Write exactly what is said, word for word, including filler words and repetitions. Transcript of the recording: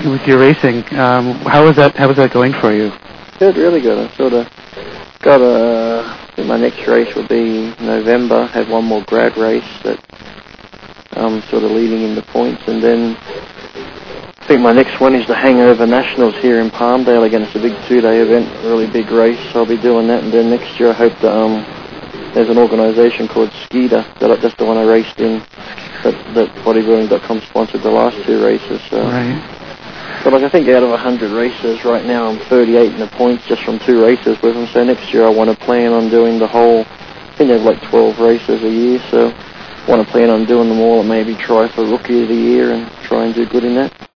with your racing. Um, how was that? How was that going for you? Good, really good. I sort of got a. I think my next race will be November. Have one more grad race that I'm sort of leading in the points, and then I think my next one is the Hangover Nationals here in Palmdale. Again, it's a big two-day event, really big race. So I'll be doing that, and then next year I hope that um, there's an organisation called Skeeter that that's the one I raced in. That, that bodybuilding dot com sponsored the last two races. So. Right. But like I think out of one hundred races right now, I'm thirty-eight in the points just from two races with them. So next year I want to plan on doing the whole. I think there's like twelve races a year, so I want to plan on doing them all and maybe try for Rookie of the Year and try and do good in that.